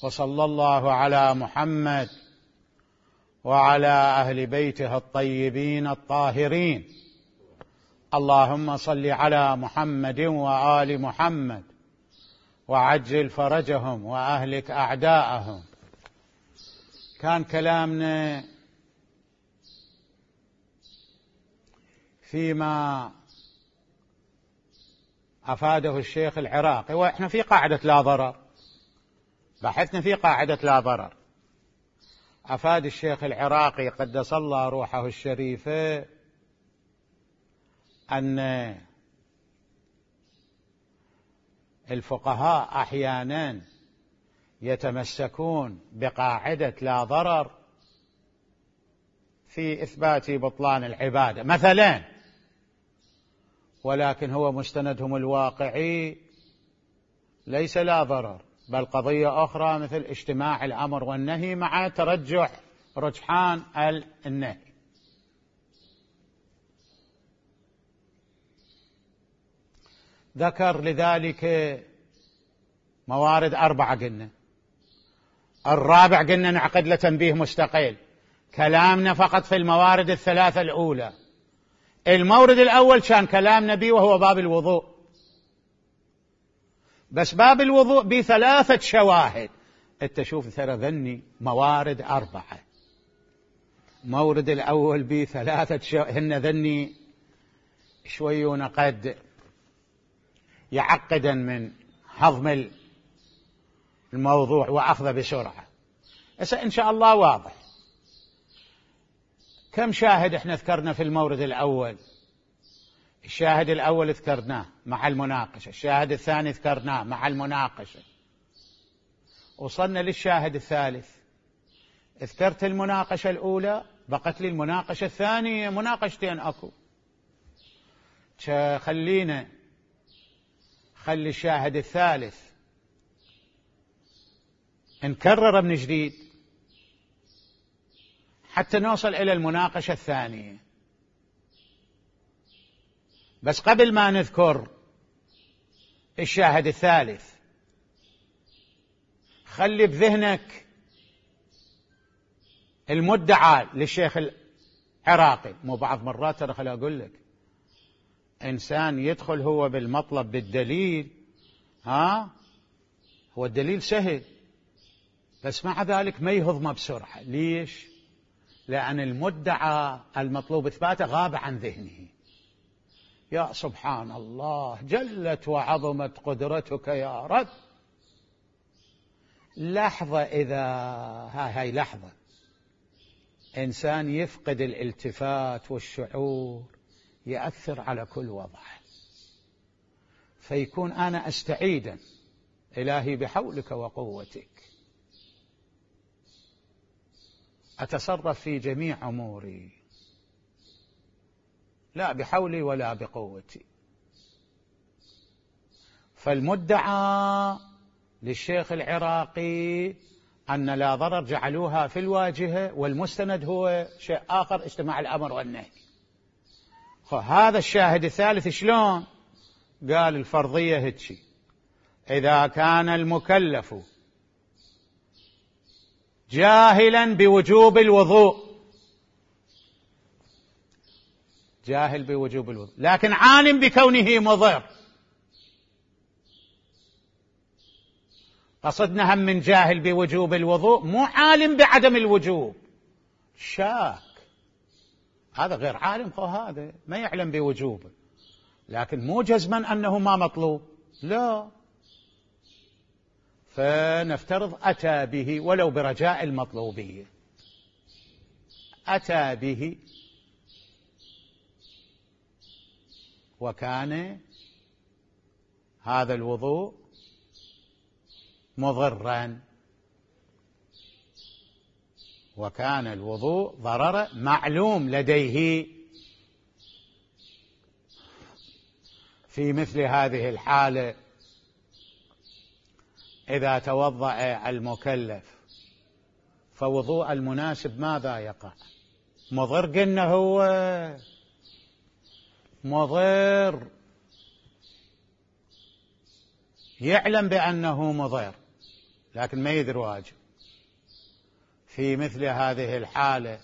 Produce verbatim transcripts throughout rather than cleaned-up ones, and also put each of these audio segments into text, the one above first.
وصلى الله على محمد وعلى أهل بيته الطيبين الطاهرين. اللهم صل على محمد وآل محمد وعجل فرجهم وأهلك أعداءهم. كان كلامنا فيما أفاده الشيخ العراقي، وإحنا في قاعدة لا ضرر، بحثنا في قاعدة لا ضرر. أفاد الشيخ العراقي قدس الله روحه الشريفة أن الفقهاء أحيانا يتمسكون بقاعدة لا ضرر في إثبات بطلان العبادة مثلا، ولكن هو مستندهم الواقعي ليس لا ضرر، بل قضية أخرى مثل اجتماع الأمر والنهي مع ترجح رجحان النهي. ذكر لذلك موارد أربعة، قلنا الرابع قلنا نعقد له تنبيه مستقل، كلامنا فقط في الموارد الثلاثة الأولى. المورد الأول كان كلامنا به وهو باب الوضوء، بس باب الوضوء بثلاثة شواهد. انت شوف ترى ذني موارد أربعة، مورد الأول بثلاثة شواهد، هن ذني شويون قد يعقدا من هضم الموضوع وأخذه بسرعة. بس إن شاء الله واضح. كم شاهد احنا ذكرنا في المورد الأول؟ الشاهد الأول ذكرناه مع المناقشة، الشاهد الثاني ذكرناه مع المناقشة، وصلنا للشاهد الثالث. ذكرت المناقشة الأولى، بقت لي المناقشة الثانية، مناقشتين أكو. خلينا خلي الشاهد الثالث نكرر من جديد حتى نوصل إلى المناقشة الثانية. بس قبل ما نذكر الشاهد الثالث، خلي بذهنك المدعى للشيخ العراقي. مو بعض مرات ترى خلي أقول لك إنسان يدخل هو بالمطلب بالدليل، ها هو الدليل سهل، بس مع ذلك ما يهضمه بسرعة. ليش؟ لأن المدعى المطلوب إثباته غاب عن ذهنه. يا سبحان الله، جلت وعظمت قدرتك يا رب. لحظة، إذا هاي, هاي لحظة إنسان يفقد الالتفات والشعور يأثر على كل وضع، فيكون أنا أستعيدا إلهي بحولك وقوتك أتصرف في جميع أموري، لا بحولي ولا بقوتي. فالمدعى للشيخ العراقي أن لا ضرر جعلوها في الواجهة، والمستند هو شيء آخر، اجتماع الأمر والنهي. هذا الشاهد الثالث شلون؟ قال الفرضية هتشي: إذا كان المكلف جاهلا بوجوب الوضوء، جاهل بوجوب الوضوء لكن عالم بكونه مضر، قصدنا هم من جاهل بوجوب الوضوء مو عالم بعدم الوجوب، شاك، هذا غير عالم، خو هذا ما يعلم بوجوبه، لكن مو جزما أنه ما مطلوب، لا. فنفترض أتى به ولو برجاء المطلوبية، أتى به وكان هذا الوضوء مضرا، وكان الوضوء ضرر معلوم لديه. في مثل هذه الحالة إذا توضأ المكلف فوضوء المناسب ماذا يقع؟ مضر، قلنا هو مضر، يعلم بأنه مضر، لكن ما يدري واجب. في مثل هذه الحالة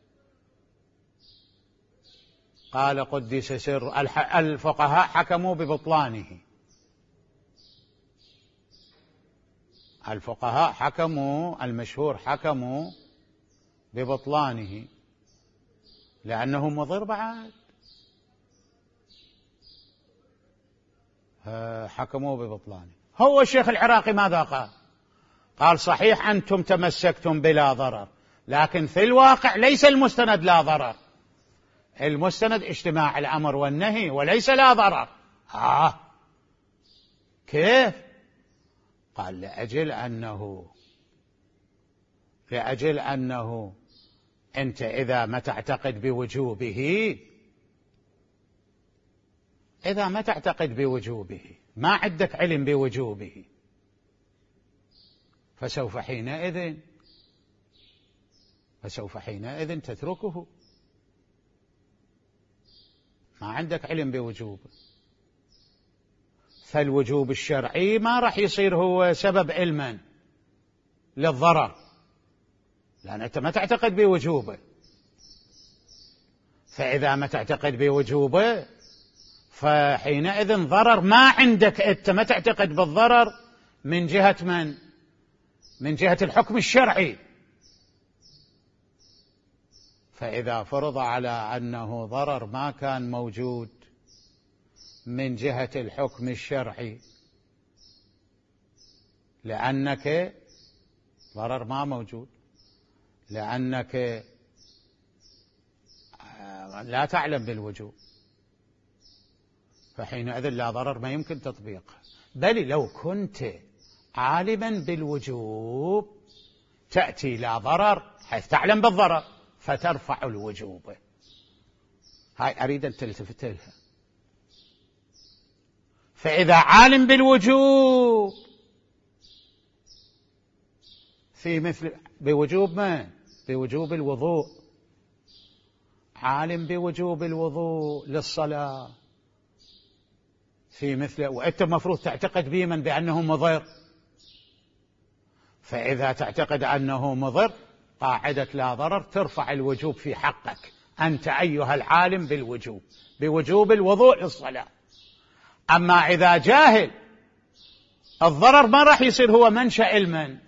قال قدس سر الفقهاء حكموا ببطلانه، الفقهاء حكموا المشهور حكموا ببطلانه لأنه مضر بعد، حكموا ببطلانه. هو الشيخ العراقي ماذا قال؟ قال صحيح أنتم تمسكتم بلا ضرر، لكن في الواقع ليس المستند لا ضرر، المستند اجتماع الأمر والنهي وليس لا ضرر. آه كيف؟ قال لأجل أنه لأجل أنه أنت إذا ما تعتقد بوجوبه إذا ما تعتقد بوجوبه ما عندك علم بوجوبه، فسوف حينئذ فسوف حينئذ تتركه، ما عندك علم بوجوبه. فالوجوب الشرعي ما راح يصير هو سبب علما للضرر، لأن أنت ما تعتقد بوجوبه. فإذا ما تعتقد بوجوبه فحينئذ ضرر ما عندك، أنت ما تعتقد بالضرر من جهة من؟ من جهة الحكم الشرعي. فإذا فرض على أنه ضرر ما كان موجود من جهة الحكم الشرعي، لأنك ضرر ما موجود، لأنك لا تعلم بالوجوب، فحينئذ لا ضرر ما يمكن تطبيقه. بل لو كنت عالما بالوجوب تأتي لا ضرر حيث تعلم بالضرر فترفع الوجوب. هاي أريد أن تلتفت لها. فإذا عالم بالوجوب في مثل بوجوب ما بوجوب الوضوء، عالم بوجوب الوضوء للصلاة في مثل، وأنت مفروض تعتقد بمن بأنه مضر، فإذا تعتقد أنه مضر قاعدة لا ضرر ترفع الوجوب في حقك أنت أيها العالم بالوجوب بوجوب الوضوء للصلاة. أما إذا جاهل الضرر ما راح يصير هو منشأ علما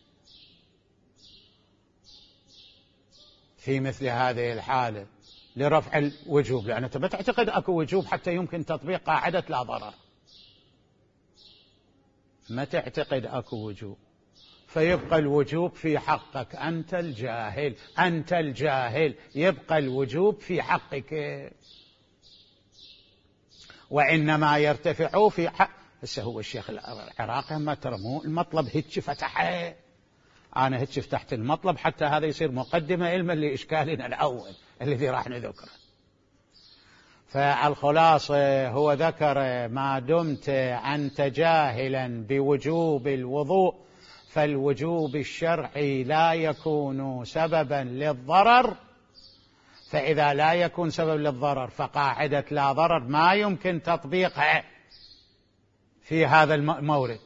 في مثل هذه الحالة لرفع الوجوب، لأن أنت ما تعتقد أكو وجوب حتى يمكن تطبيق قاعدة لا ضرر، ما تعتقد أكو وجوب، فيبقى الوجوب في حقك أنت الجاهل، أنت الجاهل يبقى الوجوب في حقك، وإنما يرتفع في حق. هسه هو الشيخ العراقي ما ترموا المطلب هيك فتحه، أنا هيك فتحت المطلب حتى هذا يصير مقدمة علما لإشكالنا الأول الذي راح نذكره. فالخلاصة هو ذكر ما دمت أنت جاهلا بوجوب الوضوء فالوجوب الشرعي لا يكون سببا للضرر، فإذا لا يكون سبب للضرر فقاعدة لا ضرر ما يمكن تطبيقها في هذا المورد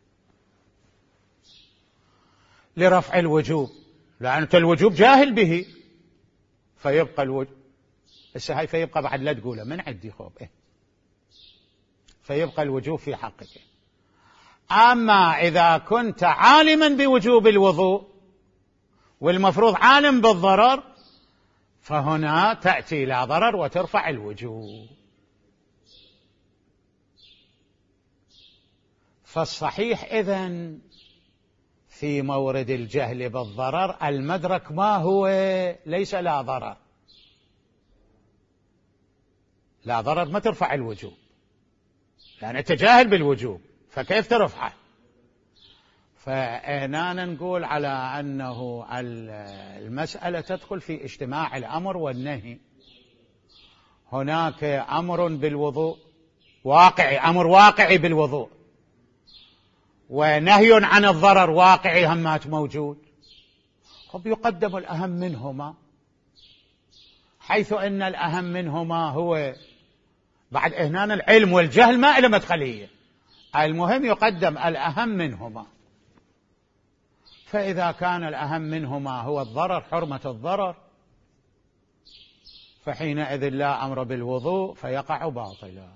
لرفع الوجوب، لأن الوجوب جاهل به فيبقى الوجوب هسه هاي فيبقى بعد لا تقوله من عندي خوب إيه؟ فيبقى الوجوب في حقك. أما إذا كنت عالما بوجوب الوضوء والمفروض عالم بالضرر فهنا تأتي لا ضرر وترفع الوجوب. فالصحيح إذن في مورد الجهل بالضرر المدرك ما هو ليس لا ضرر، لا ضرر ما ترفع الوجوب لأن أنت جاهل بالوجوب فكيف ترفعه. فإننا نقول على أنه المسألة تدخل في اجتماع الأمر والنهي. هناك أمر بالوضوء واقعي، أمر واقعي بالوضوء، ونهي عن الضرر واقعي همات موجود، طب يقدم الأهم منهما، حيث أن الأهم منهما هو بعد هنا العلم والجهل ما إلى مدخلية، المهم يقدم الأهم منهما. فإذا كان الأهم منهما هو الضرر، حرمة الضرر، فحينئذ لا أمر بالوضوء فيقع باطلا.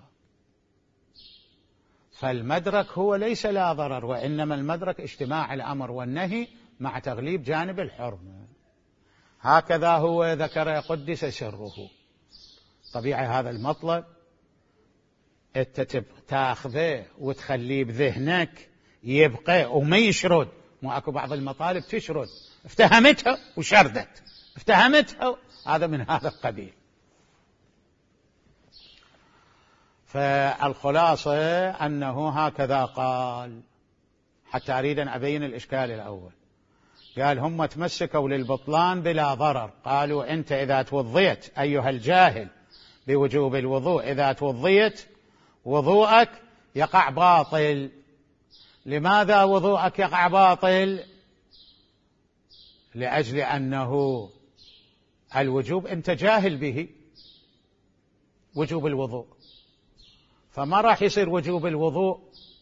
فالمدرك هو ليس لا ضرر، وإنما المدرك اجتماع الأمر والنهي مع تغليب جانب الحرمة. هكذا هو ذكر قدس سره. طبيعي هذا المطلب تاخذه وتخليه بذهنك يبقى وما يشرد. مو اكو بعض المطالب تشرد، افتهمتها وشردت، افتهمتها، هذا من هذا القبيل. فالخلاصة أنه هكذا قال، حتى أريد أن أبين الإشكال الأول. قال هم تمسكوا للبطلان بلا ضرر، قالوا أنت إذا توضيت أيها الجاهل بوجوب الوضوء، إذا توضيت وضوءك يقع باطل. لماذا وضوءك يقع باطل؟ لأجل أنه الوجوب أنت جاهل به، وجوب الوضوء، فما راح يصير وجوب الوضوء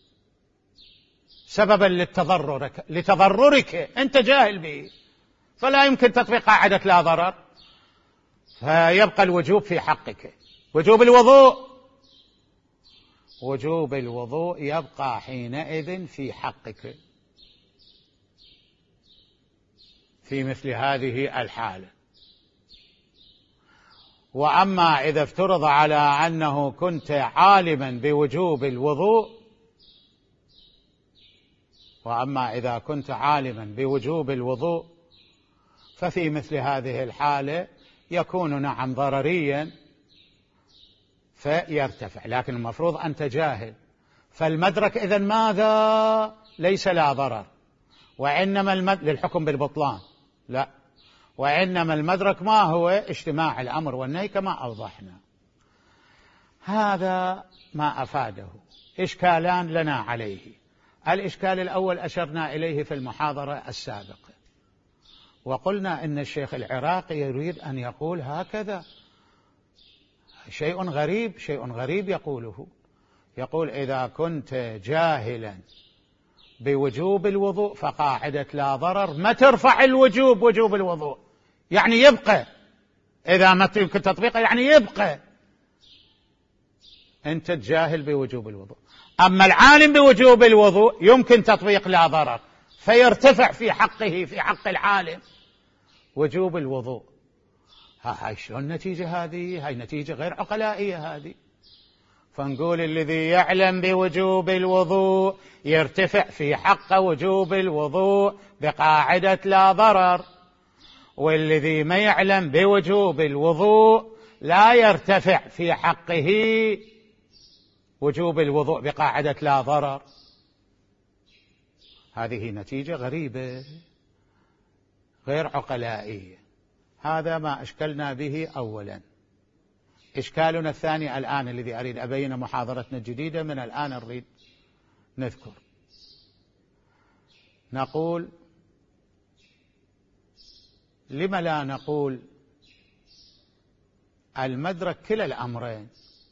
سببا للتضررك لتضررك أنت جاهل به، فلا يمكن تطبيق قاعدة لا ضرر، فيبقى الوجوب في حقك. وجوب الوضوء وجوب الوضوء يبقى حينئذ في حقك في مثل هذه الحالة. وأما إذا افترض على أنه كنت عالما بوجوب الوضوء وأما إذا كنت عالما بوجوب الوضوء ففي مثل هذه الحالة يكون نعم ضرريا فيرتفع، لكن المفروض أنت جاهل. فالمدرك إذن ماذا؟ ليس لا ضرر، وإنما المد... للحكم بالبطلان لا، وإنما المدرك ما هو؟ اجتماع الأمر والنهي كما أوضحنا. هذا ما أفاده. إشكالان لنا عليه. الإشكال الأول أشرنا إليه في المحاضرة السابقة، وقلنا إن الشيخ العراقي يريد أن يقول هكذا، شيء غريب، شيء غريب يقوله. يقول إذا كنت جاهلا بوجوب الوضوء فقاعدة لا ضرر ما ترفع الوجوب، وجوب الوضوء يعني يبقى، إذا ما يمكن تطبيقه يعني يبقى، أنت جاهل بوجوب الوضوء. أما العالم بوجوب الوضوء يمكن تطبيق لا ضرر فيرتفع في حقه، في حق العالم، وجوب الوضوء. هاي شلون النتيجة هذه؟ هاي نتيجة غير عقلائية هذه. فنقول الذي يعلم بوجوب الوضوء يرتفع في حق وجوب الوضوء بقاعدة لا ضرر، والذي ما يعلم بوجوب الوضوء لا يرتفع في حقه وجوب الوضوء بقاعدة لا ضرر. هذه نتيجة غريبة غير عقلائية. هذا ما أشكلنا به أولا. إشكالنا الثاني الآن الذي أريد أبين محاضرتنا الجديدة من الآن نريد نذكر، نقول لما لا نقول المدرك كلا الأمرين،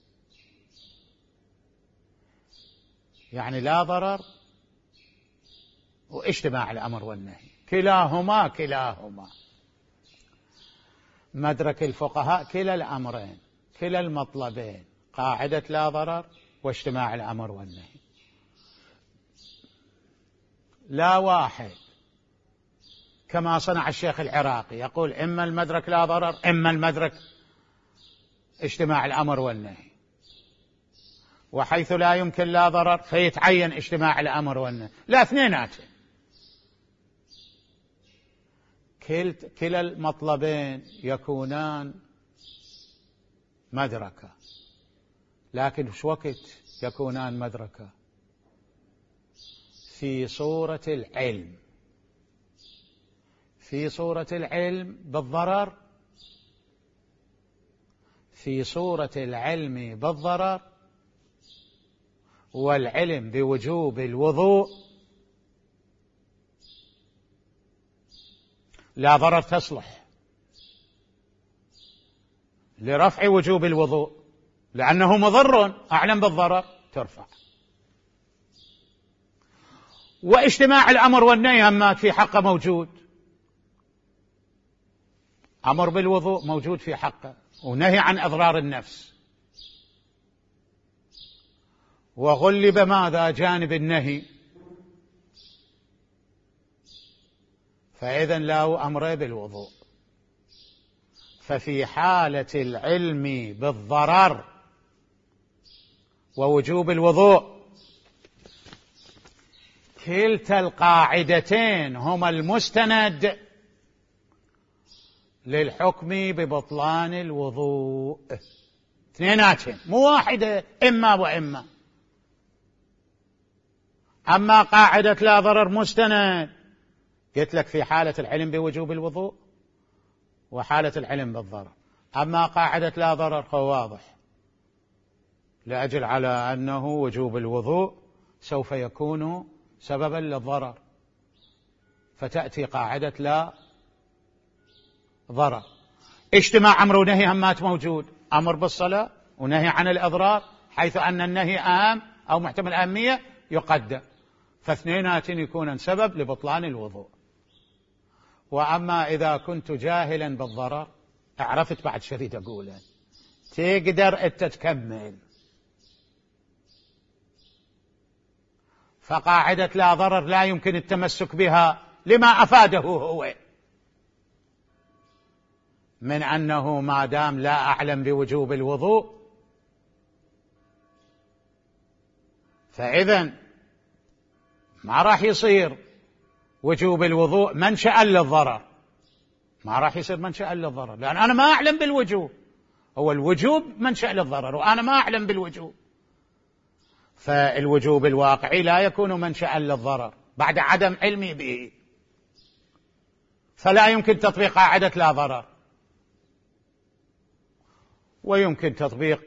يعني لا ضرر واجتماع الأمر والنهي، كلاهما كلاهما مدرك الفقهاء كلا الأمرين، كلا المطلبين، قاعدة لا ضرر واجتماع الأمر والنهي. لا واحد كما صنع الشيخ العراقي يقول إما المدرك لا ضرر إما المدرك اجتماع الأمر والنهي، وحيث لا يمكن لا ضرر فيتعين اجتماع الأمر والنهي. لا، اثنيناتهم كلا المطلبين يكونان مدركة، لكن في وقت يكونان مدركة؟ في صورة العلم، في صورة العلم بالضرر، في صورة العلم بالضرر والعلم بوجوب الوضوء لا ضرر تصلح لرفع وجوب الوضوء لأنه مضر، أعلم بالضرر ترفع. واجتماع الأمر والنهي همات في حقه موجود. أمر بالوضوء موجود في حقه، ونهي عن إضرار النفس، وغلب ماذا؟ جانب النهي، فإذن له أمر بالوضوء. ففي حالة العلم بالضرر ووجوب الوضوء كلتا القاعدتين هما المستند للحكم ببطلان الوضوء، اثنيناتهم مو واحدة، إما وإما. أما قاعدة لا ضرر مستند قلت لك في حالة العلم بوجوب الوضوء وحالة العلم بالضرر. أما قاعدة لا ضرر هو واضح، لأجل على أنه وجوب الوضوء سوف يكون سببا للضرر، فتأتي قاعدة لا ضرر. اجتماع أمر ونهي همات موجود، أمر بالصلاة ونهي عن الإضرار، حيث أن النهي أهم أو محتمل أهمية يقدم، فاثنينات يكون سبب لبطلان الوضوء. وأما إذا كنت جاهلا بالضرر، عرفت بعد شريط أقوله، تقدر أنت تكمل. فقاعدة لا ضرر لا يمكن التمسك بها لما أفاده هو من أنه ما دام لا أعلم بوجوب الوضوء فإذن ما راح يصير وجوب الوضوء منشأ للضرر، ما راح يصير منشأ للضرر، لأن أنا ما أعلم بالوجوب. هو الوجوب منشأ للضرر وأنا ما أعلم بالوجوب، فالوجوب الواقعي لا يكون منشأ للضرر بعد عدم علمي به، فلا يمكن تطبيق قاعدة لا ضرر. ويمكن تطبيق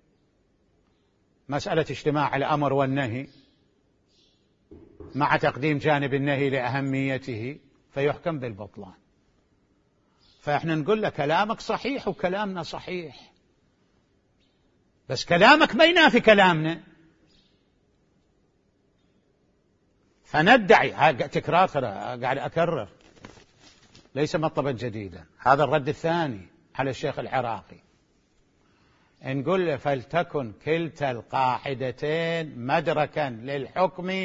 مسألة اجتماع الأمر والنهي مع تقديم جانب النهي لأهميته فيحكم بالبطلان. فإحنا نقول له كلامك صحيح وكلامنا صحيح، بس كلامك ما ينافي كلامنا، فندعي تكرار، ترى قاعد أكرر ليس مطلبا جديدا، هذا الرد الثاني على الشيخ العراقي. نقول له فلتكن كلتا القاعدتين مدركا للحكم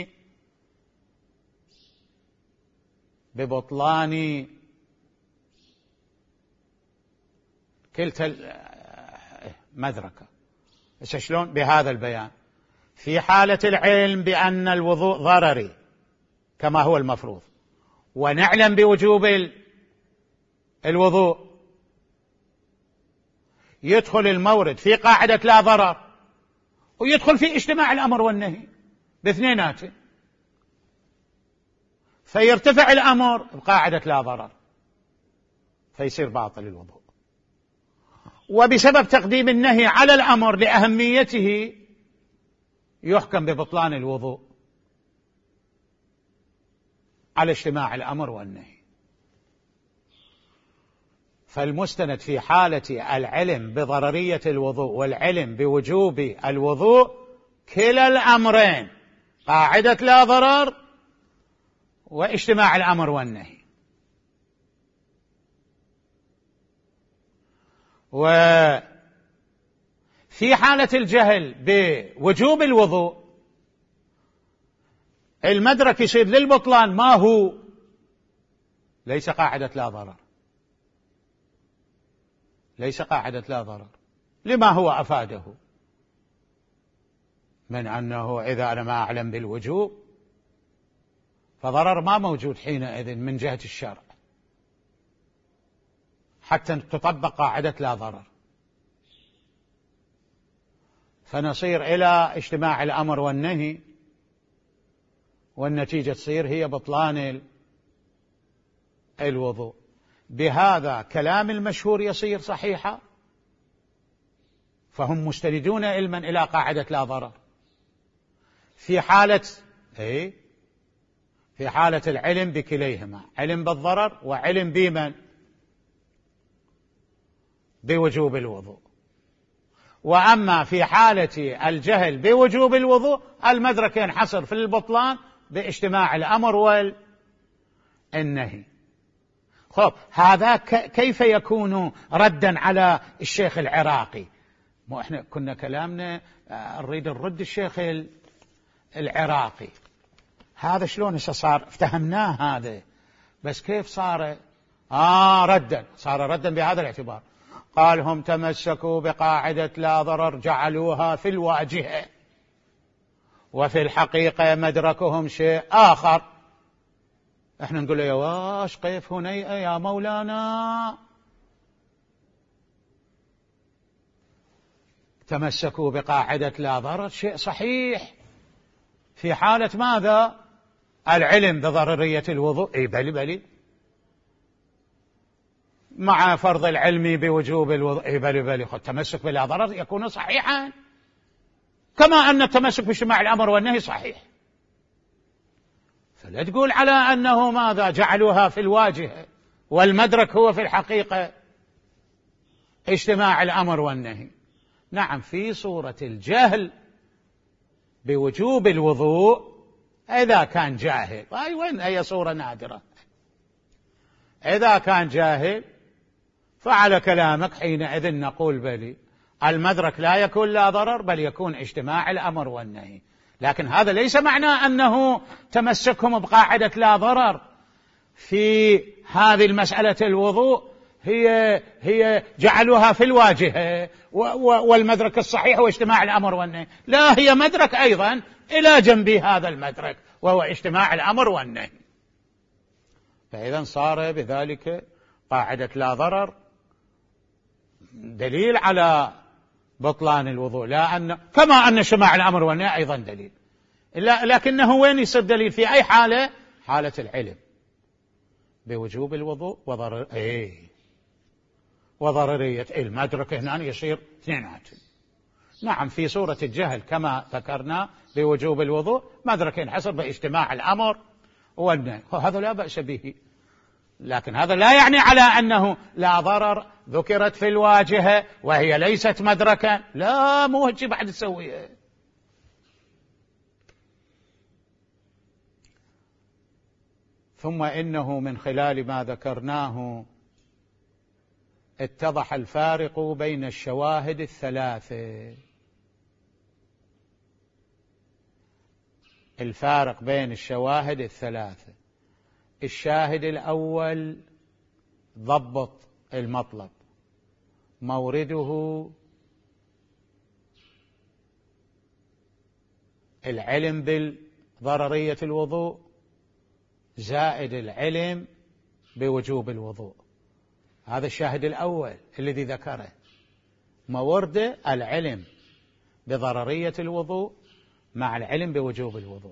ببطلان كلتا مدركة. بس شلون؟ بهذا البيان: في حالة العلم بأن الوضوء ضرري كما هو المفروض، ونعلم بوجوب الوضوء، يدخل المورد في قاعدة لا ضرر ويدخل في اجتماع الأمر والنهي باثنيناته، فيرتفع الأمر بقاعدة لا ضرر فيصير باطل الوضوء، وبسبب تقديم النهي على الأمر لأهميته يحكم ببطلان الوضوء على اجتماع الأمر والنهي. فالمستند في حالة العلم بضررية الوضوء والعلم بوجوب الوضوء كلا الأمرين، قاعدة لا ضرر واجتماع الأمر والنهي. وفي حالة الجهل بوجوب الوضوء المدرك يصير للبطلان ما هو؟ ليس قاعدة لا ضرر، ليس قاعدة لا ضرر، لما هو أفاده من أنه إذا أنا ما أعلم بالوجوب فضرر ما موجود حينئذ من جهة الشرع حتى تطبق قاعدة لا ضرر، فنصير إلى اجتماع الأمر والنهي والنتيجة تصير هي بطلان الوضوء. بهذا كلام المشهور يصير صحيحا، فهم مستندون علما إلى قاعدة لا ضرر في حالة إيه؟ في حالة العلم بكليهما، علم بالضرر وعلم بمن؟ بوجوب الوضوء. وأما في حالة الجهل بوجوب الوضوء المدرك ينحصر في البطلان باجتماع الأمر والنهي. خب هذا كيف يكون ردا على الشيخ العراقي؟ مو احنا كنا كلامنا نريد نرد الشيخ العراقي، هذا شلون صار؟ افتهمناه هذا، بس كيف صار آه ردا؟ صار ردا بهذا الاعتبار، قال هم تمسكوا بقاعدة لا ضرر جعلوها في الواجهة، وفي الحقيقة مدركهم شيء آخر. احنا نقول له يا واش قيف هنيئة يا مولانا، تمسكوا بقاعدة لا ضرر شيء صحيح في حالة ماذا؟ العلم بضرورية الوضوء. اي بلي بلي مع فرض العلم بوجوب الوضوء. اي بلي بلي خد تمسك بلا ضرر يكون صحيحا، كما أن التمسك باجتماع الأمر والنهي صحيح. فلا تقول على أنه ماذا جعلوها في الواجهة والمدرك هو في الحقيقة اجتماع الأمر والنهي. نعم في صورة الجهل بوجوب الوضوء إذا كان جاهل، أي وين هي صورة نادرة، إذا كان جاهل فعلى كلامك حينئذ نقول بلي المدرك لا يكون لا ضرر بل يكون اجتماع الأمر والنهي. لكن هذا ليس معناه أنه تمسكهم بقاعدة لا ضرر في هذه المسألة الوضوء هي هي جعلوها في الواجهة والمدرك الصحيح هو اجتماع الأمر والنهي، لا، هي مدرك أيضا إلى جنب هذا المدرك وهو اجتماع الأمر والنهي. فإذا صار بذلك قاعدة لا ضرر دليل على بطلان الوضوء، لا أن كما أن اجتماع الأمر والنهي أيضا دليل، لكنه وين يصير دليل؟ في أي حالة؟ حالة العلم بوجوب الوضوء وضرر إيه وضررية المدرك هنا يصير اثنيناتهم. نعم في صورة الجهل كما ذكرنا بوجوب الوضوء مدرك ينحصر باجتماع الأمر والنهي، هذا لا بأس به، لكن هذا لا يعني على أنه لا ضرر ذكرت في الواجهة وهي ليست مدركا، لا، مو هيك بعد تسويها. ثم إنه من خلال ما ذكرناه اتضح الفارق بين الشواهد الثلاثة. الفارق بين الشواهد الثلاثة: الشاهد الأول ضبط المطلب، مورده العلم بالضررية الوضوء زائد العلم بوجوب الوضوء، هذا الشاهد الأول الذي ذكره، مورده العلم بضررية الوضوء مع العلم بوجوب الوضوء.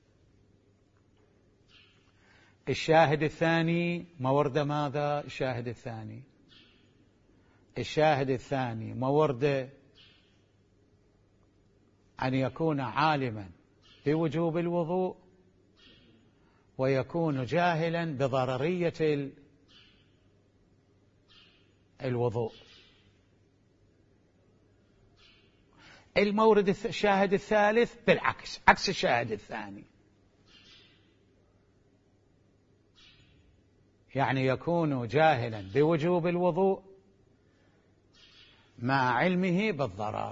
الشاهد الثاني مورد ماذا؟ الشاهد الثاني الشاهد الثاني مورد أن يكون عالما بوجوب الوضوء ويكون جاهلا بضررية الوضوء. المورد الشاهد الثالث بالعكس، عكس الشاهد الثاني، يعني يكون جاهلا بوجوب الوضوء مع علمه بالضرر.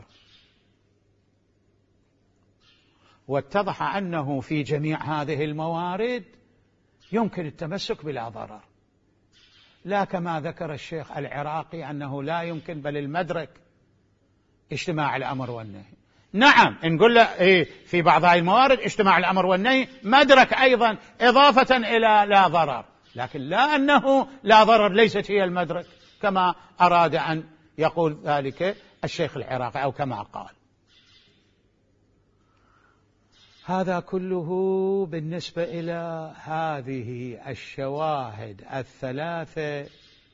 واتضح أنه في جميع هذه الموارد يمكن التمسك بلا ضرر، لا كما ذكر الشيخ العراقي أنه لا يمكن بل المدرك اجتماع الأمر والنهي. نعم نقول له إيه في بعض هذه الموارد اجتماع الأمر والنهي مدرك أيضا إضافة إلى لا ضرر، لكن لا أنه لا ضرر ليست هي المدرك كما أراد أن يقول ذلك الشيخ العراقي أو كما قال. هذا كله بالنسبة إلى هذه الشواهد الثلاثة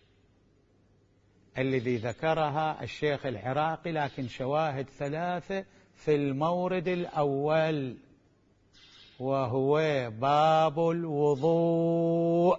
الذي ذكرها الشيخ العراقي، لكن شواهد ثلاثة في المورد الأول وهو باب الوضوء.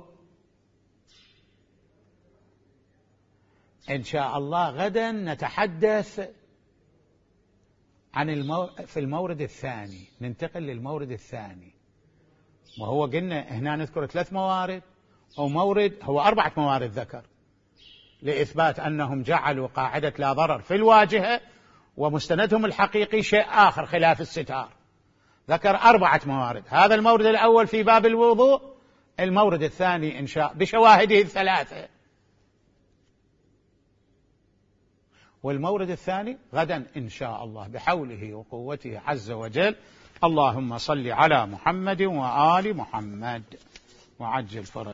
إن شاء الله غدا نتحدث عن المو... في المورد الثاني، ننتقل للمورد الثاني وهو قلنا هنا نذكر ثلاث موارد أو مورد، هو أربعة موارد ذكر لإثبات أنهم جعلوا قاعدة لا ضرر في الواجهة ومستندهم الحقيقي شيء آخر خلاف الستار. ذكر أربعة موارد. هذا المورد الأول في باب الوضوء، المورد الثاني إن شاء بشواهده الثلاثة، والمورد الثاني غدا إن شاء الله بحوله وقوته عز وجل. اللهم صل على محمد وآل محمد وعجل فرج